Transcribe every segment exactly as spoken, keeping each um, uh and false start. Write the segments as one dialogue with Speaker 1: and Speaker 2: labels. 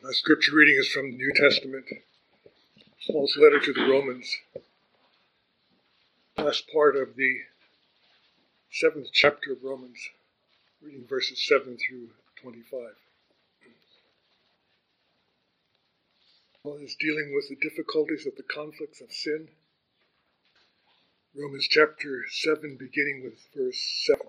Speaker 1: Our scripture reading is from the New Testament, Paul's letter to the Romans, last part of the seventh chapter of Romans, reading verses seven through twenty-five. Paul is dealing with the difficulties of the conflicts of sin. Romans chapter seven, beginning with verse seven.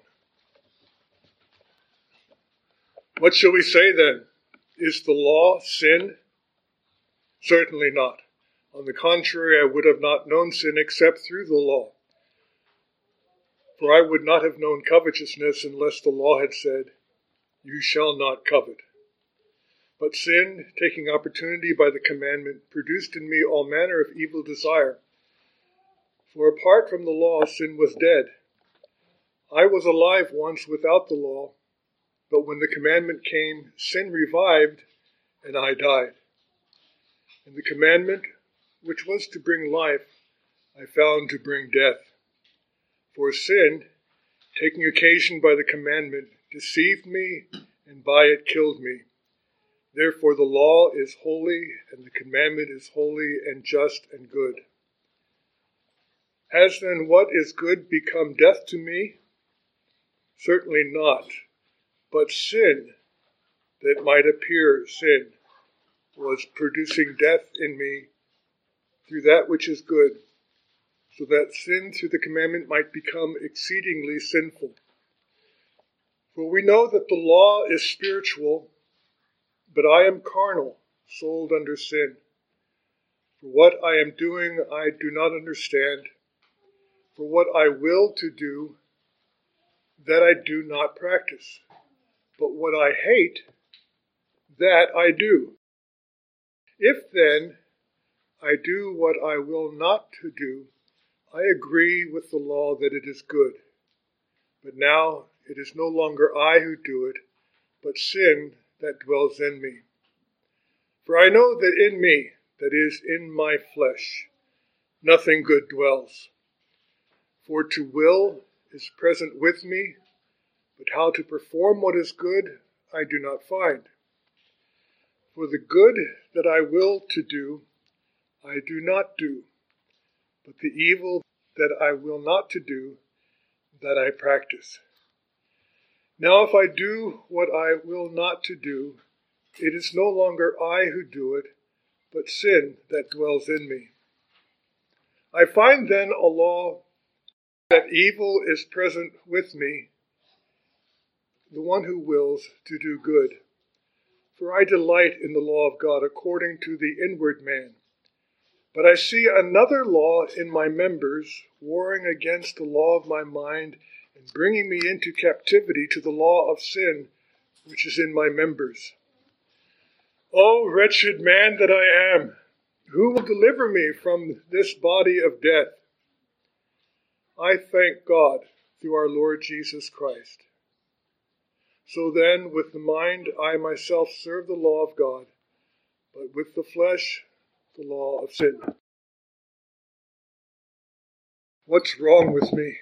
Speaker 1: What shall we say then? Is the law sin? Certainly not. On the contrary, I would have not known sin except through the law. For I would not have known covetousness unless the law had said, "You shall not covet." But sin, taking opportunity by the commandment, produced in me all manner of evil desire. For apart from the law, sin was dead. I was alive once without the law, but when the commandment came, sin revived, and I died. And the commandment, which was to bring life, I found to bring death. For sin, taking occasion by the commandment, deceived me, and by it killed me. Therefore the law is holy, and the commandment is holy and just and good. Has then what is good become death to me? Certainly not. But sin, that might appear sin, was producing death in me through that which is good, so that sin through the commandment might become exceedingly sinful. For we know that the law is spiritual, but I am carnal, sold under sin. For what I am doing I do not understand. For what I will to do, that I do not practice. But what I hate, that I do. If then I do what I will not to do, I agree with the law that it is good. But now it is no longer I who do it, but sin that dwells in me. For I know that in me, that is, in my flesh, nothing good dwells. For to will is present with me, but how to perform what is good I do not find. For the good that I will to do, I do not do, but the evil that I will not to do, that I practice. Now if I do what I will not to do, it is no longer I who do it, but sin that dwells in me. I find then a law that evil is present with me, the one who wills to do good. For I delight in the law of God according to the inward man. But I see another law in my members, warring against the law of my mind, and bringing me into captivity to the law of sin, which is in my members. O wretched man that I am, who will deliver me from this body of death? I thank God through our Lord Jesus Christ. So then, with the mind, I myself serve the law of God, but with the flesh, the law of sin. What's wrong with me?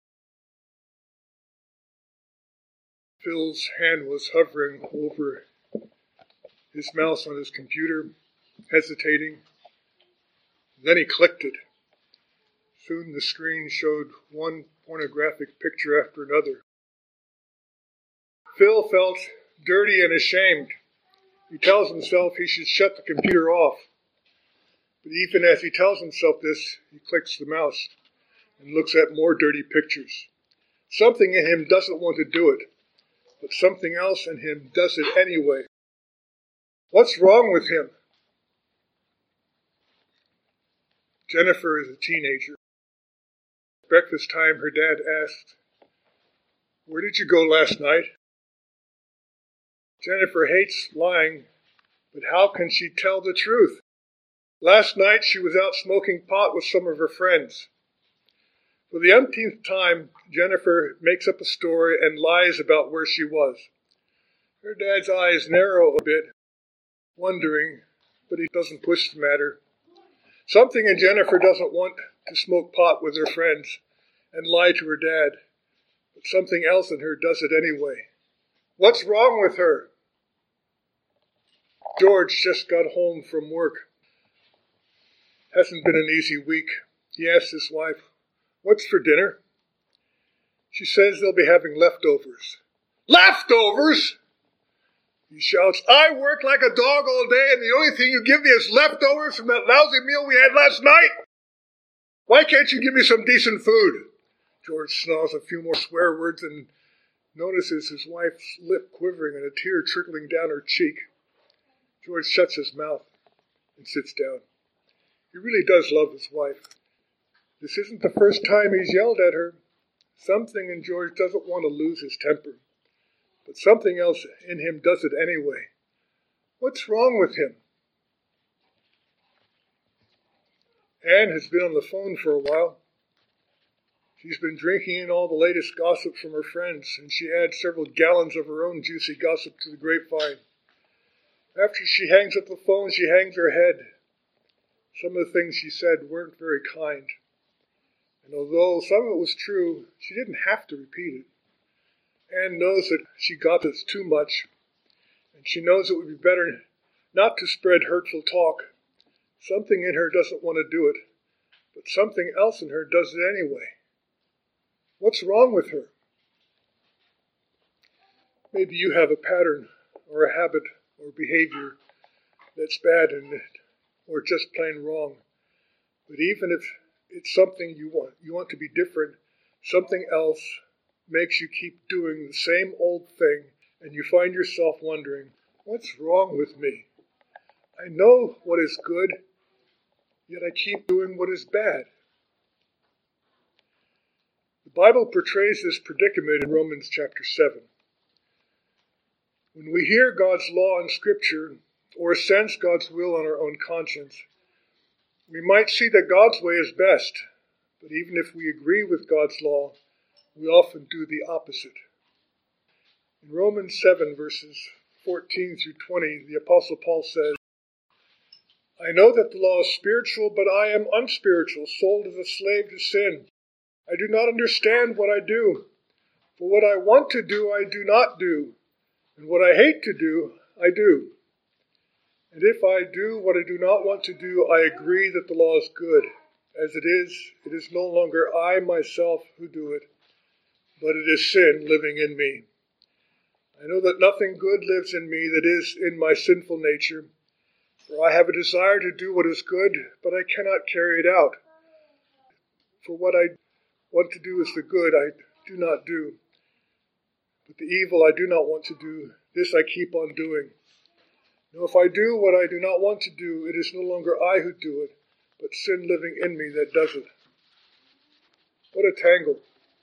Speaker 1: Phil's hand was hovering over his mouse on his computer, hesitating. Then he clicked it. Soon the screen showed one pornographic picture after another. Phil felt dirty and ashamed. He tells himself he should shut the computer off. But even as he tells himself this, he clicks the mouse and looks at more dirty pictures. Something in him doesn't want to do it, but something else in him does it anyway. What's wrong with him? Jennifer is a teenager. At breakfast time, her dad asked, "Where did you go last night?" Jennifer hates lying, but how can she tell the truth? Last night she was out smoking pot with some of her friends. For the umpteenth time, Jennifer makes up a story and lies about where she was. Her dad's eyes narrow a bit, wondering, but he doesn't push the matter. Something in Jennifer doesn't want to smoke pot with her friends and lie to her dad, but something else in her does it anyway. What's wrong with her? George just got home from work. Hasn't been an easy week. He asks his wife, "What's for dinner?" She says they'll be having leftovers. Leftovers? He shouts, "I work like a dog all day, and the only thing you give me is leftovers from that lousy meal we had last night? Why can't you give me some decent food?" George snarls a few more swear words and notices his wife's lip quivering and a tear trickling down her cheek. George shuts his mouth and sits down. He really does love his wife. This isn't the first time he's yelled at her. Something in George doesn't want to lose his temper, but something else in him does it anyway. What's wrong with him? Anne has been on the phone for a while. She's been drinking in all the latest gossip from her friends, and she adds several gallons of her own juicy gossip to the grapevine. After she hangs up the phone, she hangs her head. Some of the things she said weren't very kind. And although some of it was true, she didn't have to repeat it. Anne knows that she gossips too much, and she knows it would be better not to spread hurtful talk. Something in her doesn't want to do it, but something else in her does it anyway. What's wrong with her? Maybe you have a pattern or a habit or behavior that's bad and or just plain wrong. But even if it's something you want, you want to be different, something else makes you keep doing the same old thing, and you find yourself wondering, what's wrong with me? I know what is good, yet I keep doing what is bad. The Bible portrays this predicament in Romans chapter seven. When we hear God's law in Scripture, or sense God's will on our own conscience, we might see that God's way is best, but even if we agree with God's law, we often do the opposite. In Romans seven, verses fourteen through twenty, the Apostle Paul says, "I know that the law is spiritual, but I am unspiritual, sold as a slave to sin. I do not understand what I do. For what I want to do, I do not do, and what I hate to do, I do. And if I do what I do not want to do, I agree that the law is good. As it is, it is no longer I myself who do it, but it is sin living in me. I know that nothing good lives in me, that is, in my sinful nature. For I have a desire to do what is good, but I cannot carry it out. For what I want to do is the good I do not do. But the evil I do not want to do, this I keep on doing. Now if I do what I do not want to do, it is no longer I who do it, but sin living in me that does it." What a tangle.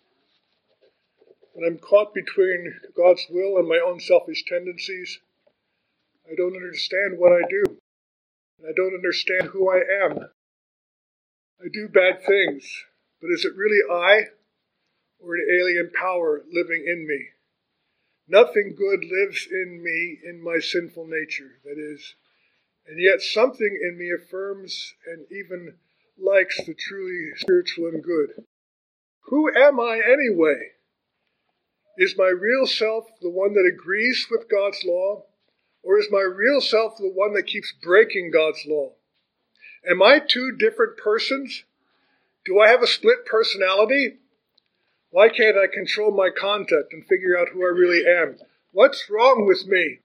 Speaker 1: When I'm caught between God's will and my own selfish tendencies, I don't understand what I do. And I don't understand who I am. I do bad things, but is it really I, or an alien power living in me? Nothing good lives in me in my sinful nature, that is, and yet something in me affirms and even likes the truly spiritual and good. Who am I anyway? Is my real self the one that agrees with God's law, or is my real self the one that keeps breaking God's law? Am I two different persons? Do I have a split personality? Why can't I control my conduct and figure out who I really am? What's wrong with me?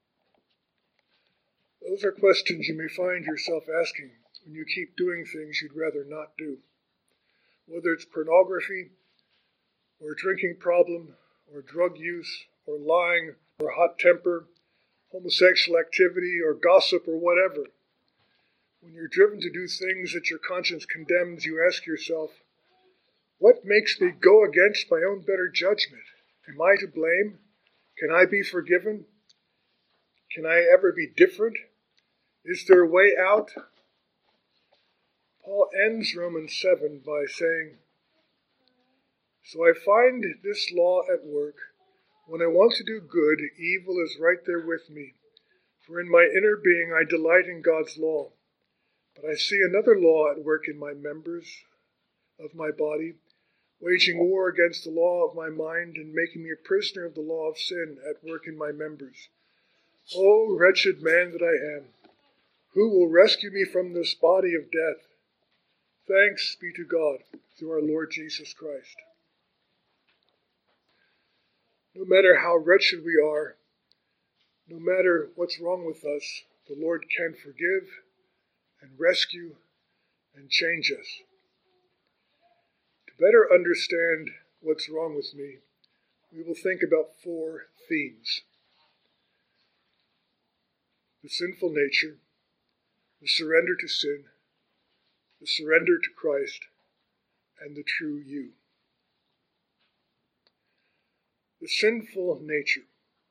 Speaker 1: Those are questions you may find yourself asking when you keep doing things you'd rather not do. Whether it's pornography, or a drinking problem, or drug use, or lying, or hot temper, homosexual activity, or gossip, or whatever. When you're driven to do things that your conscience condemns, you ask yourself, what makes me go against my own better judgment? Am I to blame? Can I be forgiven? Can I ever be different? Is there a way out? Paul ends Romans seven by saying, "So I find this law at work. When I want to do good, evil is right there with me. For in my inner being I delight in God's law. But I see another law at work in my members of my body, waging war against the law of my mind and making me a prisoner of the law of sin at work in my members. O wretched man that I am, who will rescue me from this body of death? Thanks be to God through our Lord Jesus Christ. No matter how wretched we are, no matter what's wrong with us, the Lord can forgive and rescue and change us. To better understand what's wrong with me, we will think about four themes: the sinful nature, the surrender to sin, the surrender to Christ, and the true you. The sinful nature.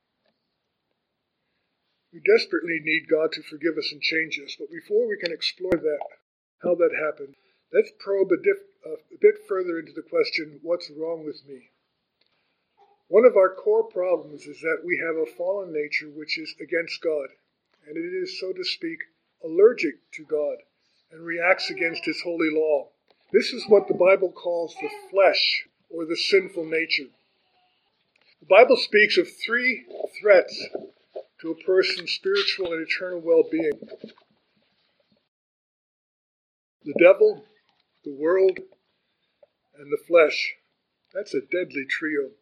Speaker 1: We desperately need God to forgive us and change us, but before we can explore that, how that happened, let's probe a, diff, uh, a bit further into the question, what's wrong with me? One of our core problems is that we have a fallen nature which is against God, and it is, so to speak, allergic to God and reacts against His holy law. This is what the Bible calls the flesh, or the sinful nature. The Bible speaks of three threats to a person's spiritual and eternal well-being: the devil, the world, and the flesh. That's a deadly trio.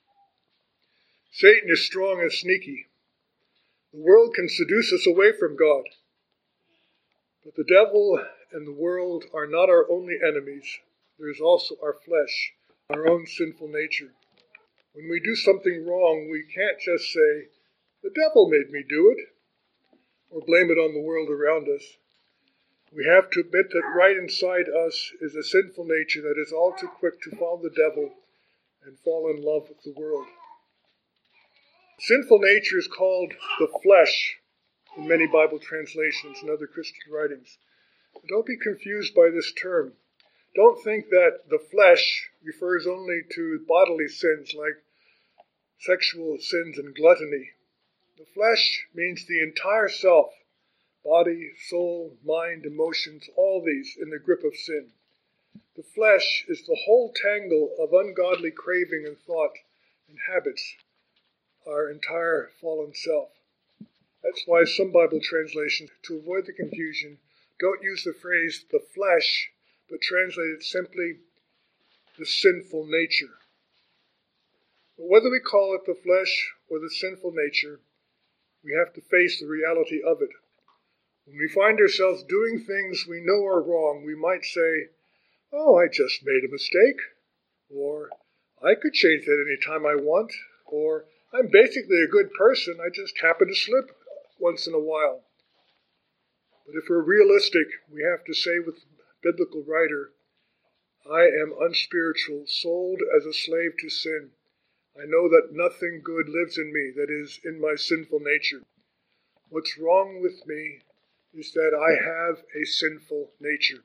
Speaker 1: Satan is strong and sneaky. The world can seduce us away from God. But the devil and the world are not our only enemies. There is also our flesh, our own sinful nature. When we do something wrong, we can't just say, "The devil made me do it," or blame it on the world around us. We have to admit that right inside us is a sinful nature that is all too quick to follow the devil and fall in love with the world. Sinful nature is called the flesh in many Bible translations and other Christian writings. Don't be confused by this term. Don't think that the flesh refers only to bodily sins like sexual sins and gluttony. The flesh means the entire self, body, soul, mind, emotions, all these in the grip of sin. The flesh is the whole tangle of ungodly craving and thought and habits, our entire fallen self. That's why some Bible translations, to avoid the confusion, don't use the phrase the flesh, but translate it simply the sinful nature. But whether we call it the flesh or the sinful nature, we have to face the reality of it. When we find ourselves doing things we know are wrong, we might say, "Oh, I just made a mistake," or "I could change that any time I want," or "I'm basically a good person, I just happen to slip once in a while." But if we're realistic, we have to say with the biblical writer, "I am unspiritual, sold as a slave to sin. I know that nothing good lives in me, that is, in my sinful nature. What's wrong with me is that I have a sinful nature."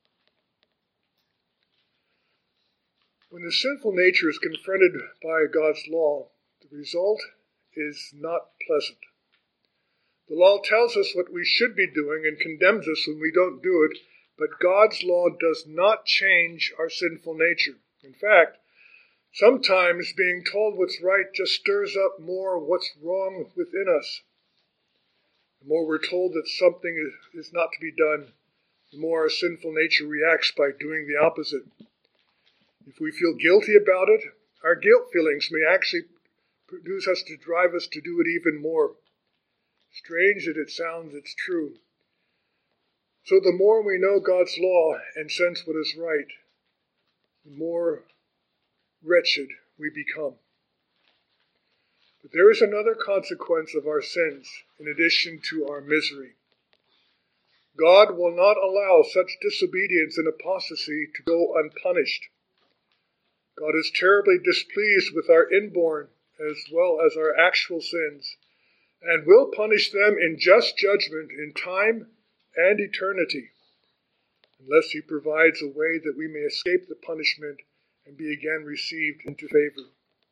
Speaker 1: When the sinful nature is confronted by God's law, the result is not pleasant. The law tells us what we should be doing and condemns us when we don't do it, but God's law does not change our sinful nature. In fact, sometimes being told what's right just stirs up more what's wrong within us. The more we're told that something is not to be done, the more our sinful nature reacts by doing the opposite. If we feel guilty about it, our guilt feelings may actually produce us to drive us to do it even more. Strange that it sounds, it's true. So the more we know God's law and sense what is right, the more wretched we become. But there is another consequence of our sins in addition to our misery. God will not allow such disobedience and apostasy to go unpunished. God is terribly displeased with our inborn as well as our actual sins, and will punish them in just judgment in time and eternity, unless He provides a way that we may escape the punishment and be again received into favor.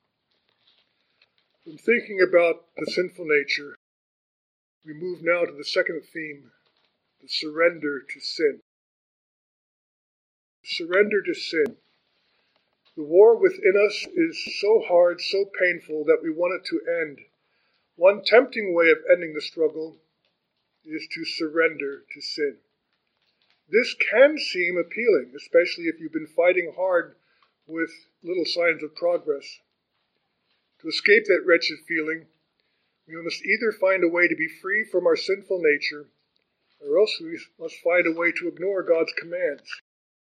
Speaker 1: From thinking about the sinful nature, we move now to the second theme, the surrender to sin. Surrender to sin. The war within us is so hard, so painful, that we want it to end. One tempting way of ending the struggle is to surrender to sin. This can seem appealing, especially if you've been fighting hard with little signs of progress. To escape that wretched feeling, we must either find a way to be free from our sinful nature, or else we must find a way to ignore God's commands.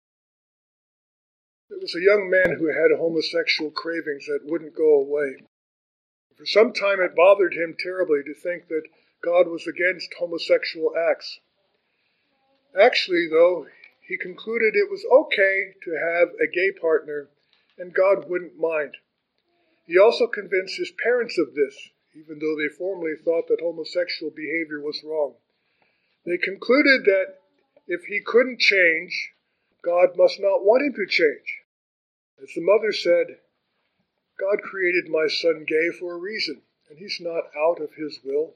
Speaker 1: There was a young man who had homosexual cravings that wouldn't go away. For some time it bothered him terribly to think that God was against homosexual acts. Actually, though, he concluded it was okay to have a gay partner, and God wouldn't mind. He also convinced his parents of this, even though they formerly thought that homosexual behavior was wrong. They concluded that if he couldn't change, God must not want him to change. As the mother said, God created my son gay for a reason, and he's not out of his will.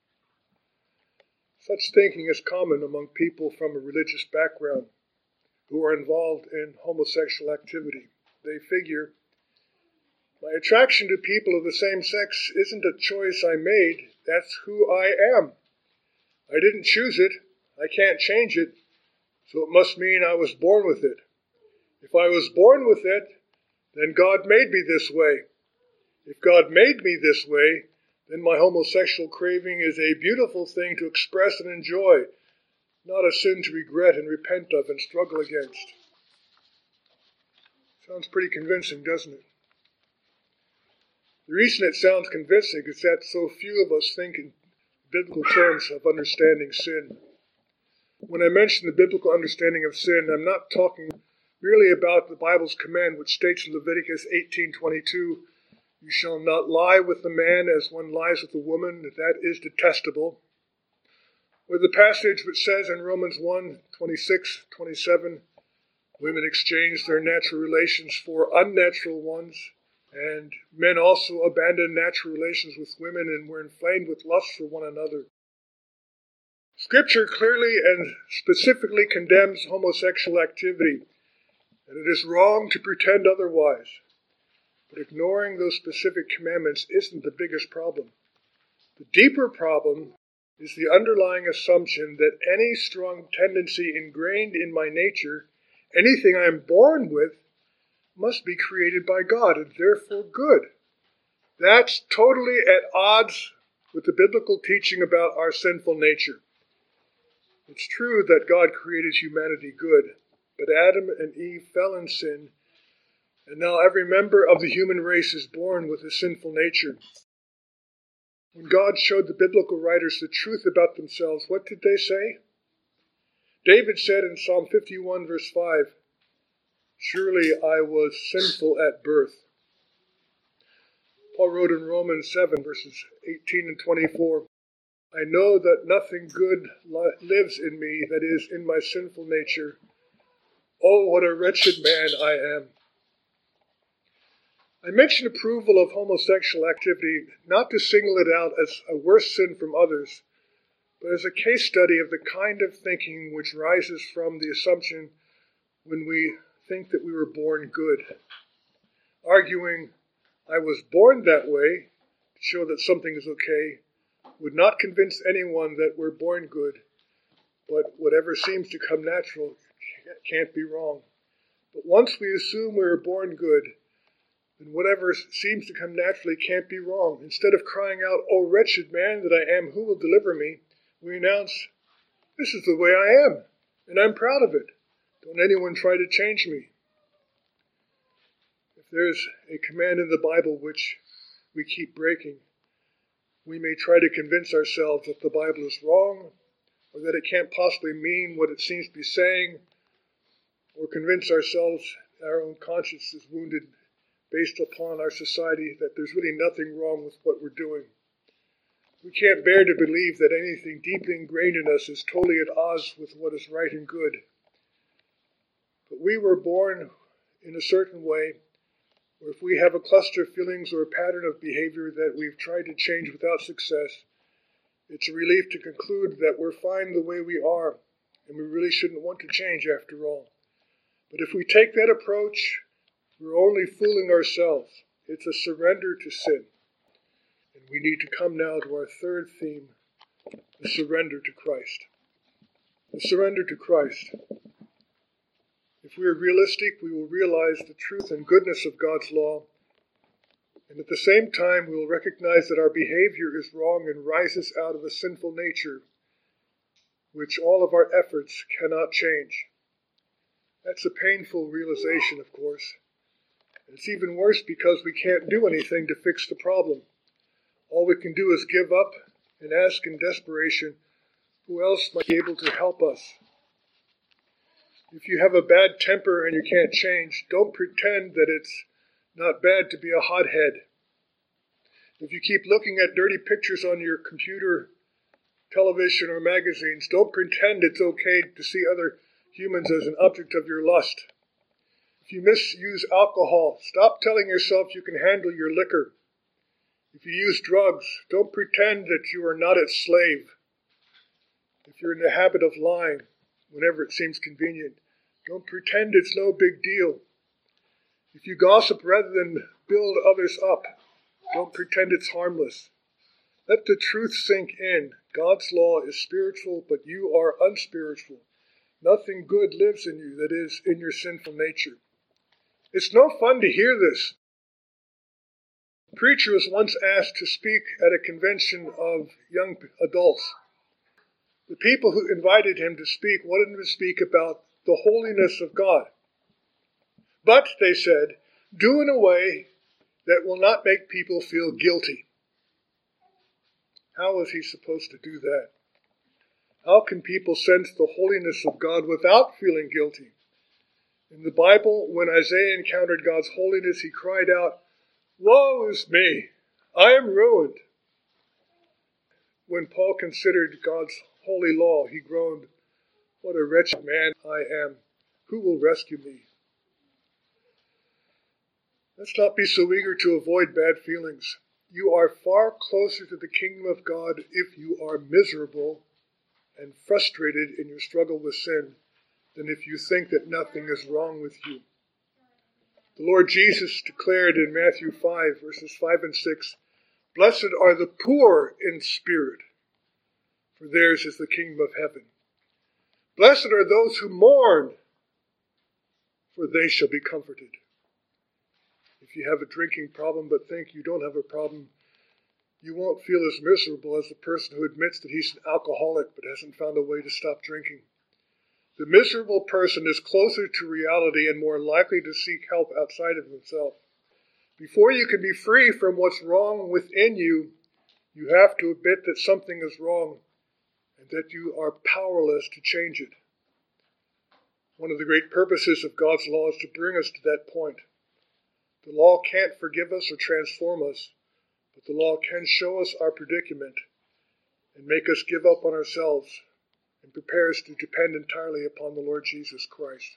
Speaker 1: Such thinking is common among people from a religious background who are involved in homosexual activity. They figure, my attraction to people of the same sex isn't a choice I made, that's who I am. I didn't choose it, I can't change it, so it must mean I was born with it. If I was born with it, then God made me this way. If God made me this way, then my homosexual craving is a beautiful thing to express and enjoy, not a sin to regret and repent of and struggle against. Sounds pretty convincing, doesn't it? The reason it sounds convincing is that so few of us think in biblical terms of understanding sin. When I mention the biblical understanding of sin, I'm not talking merely about the Bible's command, which states in Leviticus eighteen twenty-two, you shall not lie with the man as one lies with a woman, that is detestable. Or the passage which says in Romans one twenty-six twenty-seven, women exchange their natural relations for unnatural ones, and men also abandoned natural relations with women and were inflamed with lust for one another. Scripture clearly and specifically condemns homosexual activity, and it is wrong to pretend otherwise. But ignoring those specific commandments isn't the biggest problem. The deeper problem is the underlying assumption that any strong tendency ingrained in my nature, anything I'm born with, must be created by God and therefore good. That's totally at odds with the biblical teaching about our sinful nature. It's true that God created humanity good, but Adam and Eve fell in sin, and now every member of the human race is born with a sinful nature. When God showed the biblical writers the truth about themselves, what did they say? David said in Psalm fifty-one, verse five, surely I was sinful at birth. Paul wrote in Romans seven, verses eighteen and twenty-four, I know that nothing good lives in me, that is, in my sinful nature. Oh, what a wretched man I am. I mention approval of homosexual activity not to single it out as a worse sin from others, but as a case study of the kind of thinking which rises from the assumption when we think that we were born good. Arguing, I was born that way, to show that something is okay, would not convince anyone that we're born good, but whatever seems to come natural can't be wrong. But once we assume we were born good, then whatever seems to come naturally can't be wrong. Instead of crying out, oh wretched man that I am, who will deliver me? We announce, this is the way I am, and I'm proud of it. Don't anyone try to change me. If there's a command in the Bible which we keep breaking, we may try to convince ourselves that the Bible is wrong, or that it can't possibly mean what it seems to be saying, or convince ourselves our own conscience is wounded based upon our society, that there's really nothing wrong with what we're doing. We can't bear to believe that anything deeply ingrained in us is totally at odds with what is right and good. But we were born in a certain way, or if we have a cluster of feelings or a pattern of behavior that we've tried to change without success, it's a relief to conclude that we're fine the way we are, and we really shouldn't want to change after all. But if we take that approach, we're only fooling ourselves. It's a surrender to sin. And We need to come now to our third theme, the surrender to Christ. The surrender to Christ. If we are realistic, we will realize the truth and goodness of God's law, and at the same time we will recognize that our behavior is wrong and rises out of a sinful nature, which all of our efforts cannot change. That's a painful realization, of course. It's even worse because we can't do anything to fix the problem. All we can do is give up and ask in desperation, who else might be able to help us? If you have a bad temper and you can't change, don't pretend that it's not bad to be a hothead. If you keep looking at dirty pictures on your computer, television, or magazines, don't pretend it's okay to see other humans as an object of your lust. If you misuse alcohol, stop telling yourself you can handle your liquor. If you use drugs, don't pretend that you are not its slave. If you're in the habit of lying whenever it seems convenient, don't pretend it's no big deal. If you gossip rather than build others up, don't pretend it's harmless. Let the truth sink in. God's law is spiritual, but you are unspiritual. Nothing good lives in you, that is, in your sinful nature. It's no fun to hear this. A preacher was once asked to speak at a convention of young adults. The people who invited him to speak wanted him to speak about the holiness of God. But, they said, do in a way that will not make people feel guilty. How was he supposed to do that? How can people sense the holiness of God without feeling guilty? In the Bible, when Isaiah encountered God's holiness, he cried out, "Woe is me! I am ruined." When Paul considered God's holy law, he groaned, "What a wretched man I am! Who will rescue me?" Let's not be so eager to avoid bad feelings. You are far closer to the kingdom of God if you are miserable and frustrated in your struggle with sin than if you think that nothing is wrong with you. The Lord Jesus declared in Matthew five, verses five and six, "Blessed are the poor in spirit, for theirs is the kingdom of heaven. Blessed are those who mourn, for they shall be comforted." If you have a drinking problem but think you don't have a problem, you won't feel as miserable as the person who admits that he's an alcoholic but hasn't found a way to stop drinking. The miserable person is closer to reality and more likely to seek help outside of himself. Before you can be free from what's wrong within you, you have to admit that something is wrong and that you are powerless to change it. One of the great purposes of God's law is to bring us to that point. The law can't forgive us or transform us, but the law can show us our predicament and make us give up on ourselves and prepare us to depend entirely upon the Lord Jesus Christ.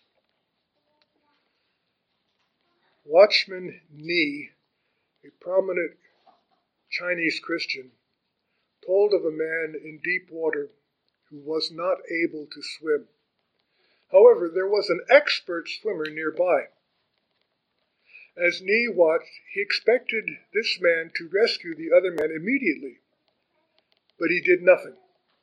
Speaker 1: Watchman Nee, a prominent Chinese Christian, told of a man in deep water who was not able to swim. However, there was an expert swimmer nearby. As Nee watched, he expected this man to rescue the other man immediately, but he did nothing.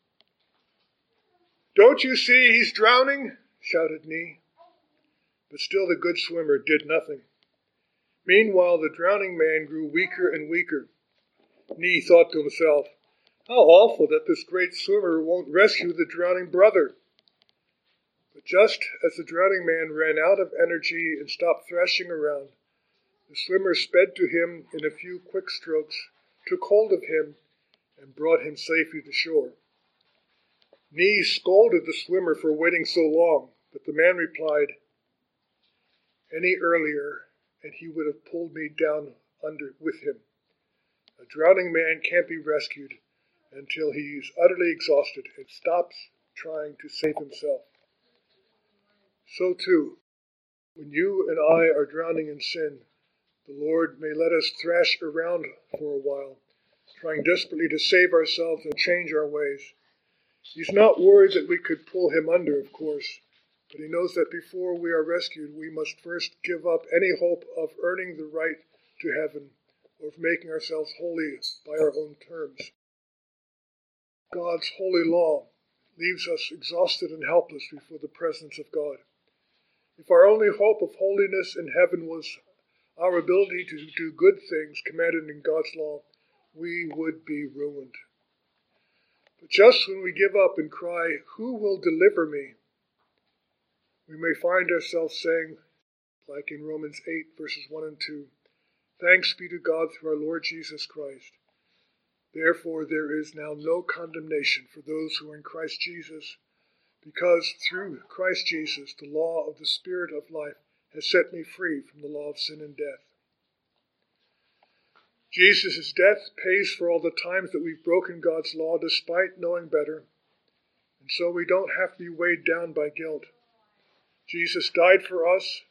Speaker 1: "Don't you see he's drowning?" shouted Nee. But still the good swimmer did nothing. Meanwhile, the drowning man grew weaker and weaker. Nee thought to himself, "How awful that this great swimmer won't rescue the drowning brother." But just as the drowning man ran out of energy and stopped thrashing around, the swimmer sped to him in a few quick strokes, took hold of him, and brought him safely to shore. Nee scolded the swimmer for waiting so long, but the man replied, "Any earlier, and he would have pulled me down under with him. A drowning man can't be rescued until he is utterly exhausted and stops trying to save himself." So too, when you and I are drowning in sin, the Lord may let us thrash around for a while, trying desperately to save ourselves and change our ways. He's not worried that we could pull him under, of course, but he knows that before we are rescued, we must first give up any hope of earning the right to heaven or of making ourselves holy by our own terms. God's holy law leaves us exhausted and helpless before the presence of God. If our only hope of holiness in heaven was our ability to do good things commanded in God's law, we would be ruined. But just when we give up and cry, "Who will deliver me?" we may find ourselves saying, like in Romans eight, verses one and two, "Thanks be to God through our Lord Jesus Christ. Therefore there is now no condemnation for those who are in Christ Jesus, because through Christ Jesus the law of the Spirit of life has set me free from the law of sin and death." Jesus' death pays for all the times that we've broken God's law despite knowing better, and so we don't have to be weighed down by guilt. Jesus died for us,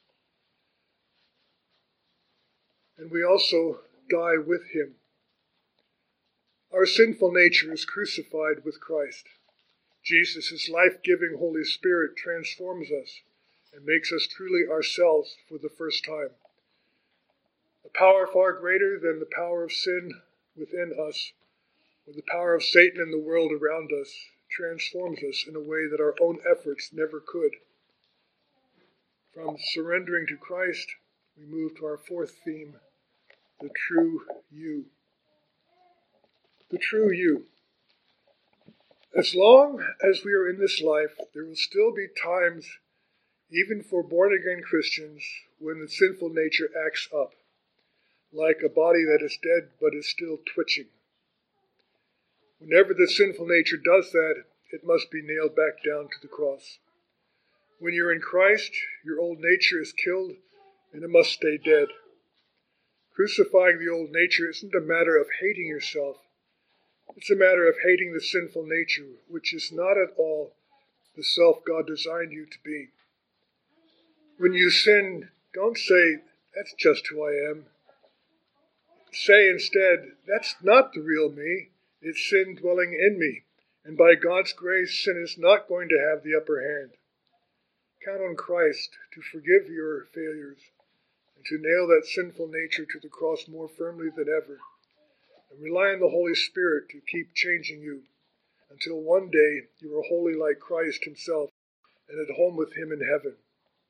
Speaker 1: and we also die with him. Our sinful nature is crucified with Christ. Jesus' life-giving Holy Spirit transforms us and makes us truly ourselves for the first time. A power far greater than the power of sin within us, or the power of Satan in the world around us, transforms us in a way that our own efforts never could. From surrendering to Christ, we move to our fourth theme, the true you. The true you. As long as we are in this life, there will still be times, even for born-again Christians, when the sinful nature acts up, like a body that is dead but is still twitching. Whenever the sinful nature does that, it must be nailed back down to the cross. When you're in Christ, your old nature is killed and it must stay dead. Crucifying the old nature isn't a matter of hating yourself. It's a matter of hating the sinful nature, which is not at all the self God designed you to be. When you sin, don't say, "That's just who I am." Say instead, "That's not the real me. It's sin dwelling in me. And by God's grace, sin is not going to have the upper hand." Count on Christ to forgive your failures and to nail that sinful nature to the cross more firmly than ever. And rely on the Holy Spirit to keep changing you until one day you are holy like Christ himself and at home with him in heaven.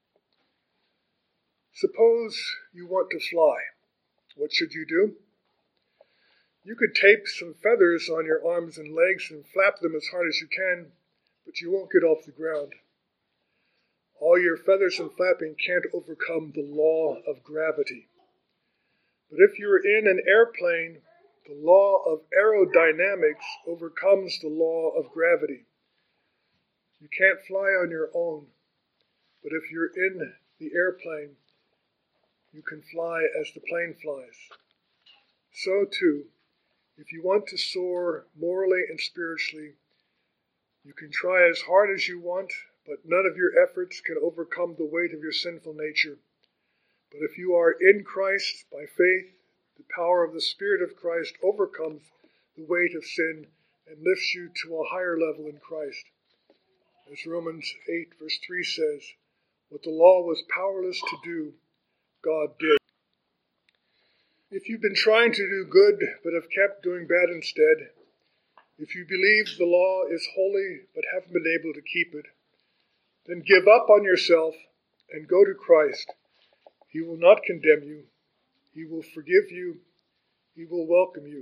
Speaker 1: Suppose you want to fly. What should you do? You could tape some feathers on your arms and legs and flap them as hard as you can, but you won't get off the ground. All your feathers and flapping can't overcome the law of gravity. But if you're in an airplane, the law of aerodynamics overcomes the law of gravity. You can't fly on your own, but if you're in the airplane, you can fly as the plane flies. So too, if you want to soar morally and spiritually, you can try as hard as you want, but none of your efforts can overcome the weight of your sinful nature. But if you are in Christ by faith, the power of the Spirit of Christ overcomes the weight of sin and lifts you to a higher level in Christ. As Romans eight verse three says, what the law was powerless to do, God did. If you've been trying to do good but have kept doing bad instead, if you believe the law is holy but haven't been able to keep it, then give up on yourself and go to Christ. He will not condemn you. He will forgive you. He will welcome you.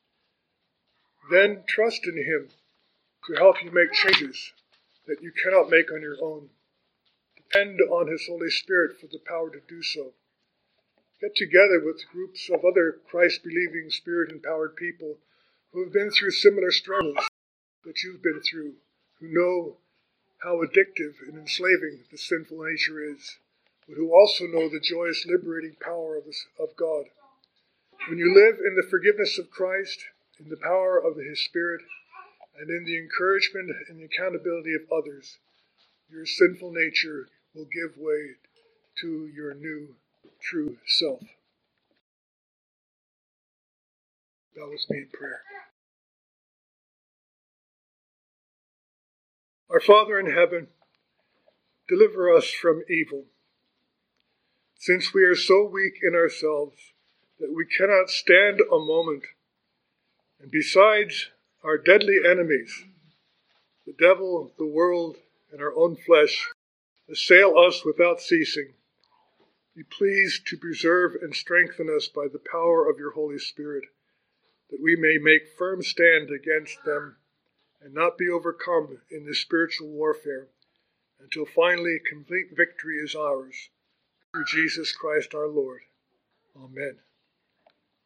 Speaker 1: Then trust in him to help you make changes that you cannot make on your own. Depend on his Holy Spirit for the power to do so. Get together with groups of other Christ-believing, Spirit-empowered people who have been through similar struggles that you've been through, who know how addictive and enslaving the sinful nature is, but who also know the joyous, liberating power of, this, of God. When you live in the forgiveness of Christ, in the power of his Spirit, and in the encouragement and accountability of others, your sinful nature will give way to your new, true self. Bow with me in prayer. Our Father in heaven, deliver us from evil. Since we are so weak in ourselves, that we cannot stand a moment. And besides our deadly enemies, the devil, the world, and our own flesh, assail us without ceasing, be pleased to preserve and strengthen us by the power of your Holy Spirit, that we may make firm stand against them and not be overcome in this spiritual warfare, until finally complete victory is ours. Through Jesus Christ our Lord. Amen.